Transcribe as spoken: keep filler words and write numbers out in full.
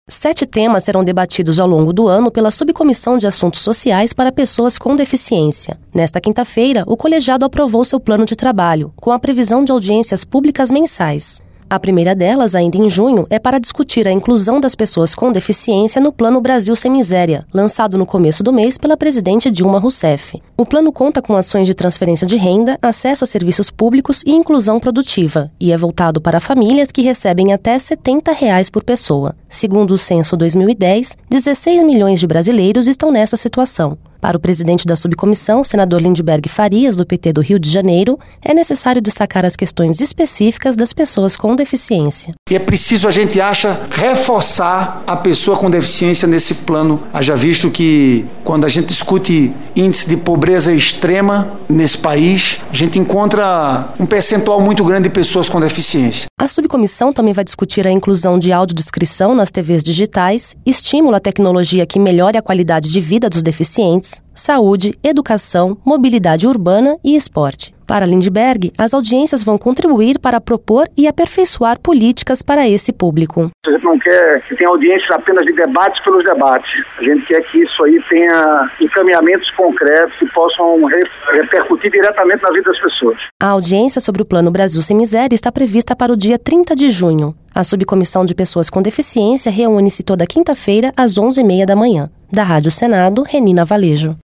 Sete temas serão debatidos ao longo do ano pela Subcomissão de Assuntos Sociais para Pessoas com Deficiência. Nesta quinta-feira, o colegiado aprovou seu plano de trabalho, com a previsão de audiências públicas mensais. A primeira delas, ainda em junho, é para discutir a inclusão das pessoas com deficiência no Plano Brasil Sem Miséria, lançado no começo do mês pela presidente Dilma Rousseff. O plano conta com ações de transferência de renda, acesso a serviços públicos e inclusão produtiva, e é voltado para famílias que recebem até setenta reais por pessoa. Segundo o censo dois mil e dez, dezesseis milhões de brasileiros estão nessa situação. Para o presidente da subcomissão, senador Lindbergh Farias, do P T do Rio de Janeiro, é necessário destacar as questões específicas das pessoas com deficiência. E é preciso, a gente acha, reforçar a pessoa com deficiência nesse plano. Haja visto que, quando a gente discute índice de pobreza extrema nesse país, a gente encontra um percentual muito grande de pessoas com deficiência. A subcomissão também vai discutir a inclusão de audiodescrição nas T Vs digitais, estímulo à tecnologia que melhore a qualidade de vida dos deficientes, saúde, educação, mobilidade urbana e esporte. Para Lindbergh, as audiências vão contribuir para propor e aperfeiçoar políticas para esse público. A gente não quer que tenha audiências apenas de debates pelos debates. A gente quer que isso aí tenha encaminhamentos concretos que possam repercutir diretamente na vida das pessoas. A audiência sobre o Plano Brasil Sem Miséria está prevista para o dia trinta de junho. A Subcomissão de Pessoas com Deficiência reúne-se toda quinta-feira às onze e meia da manhã. Da Rádio Senado, Renina Valejo.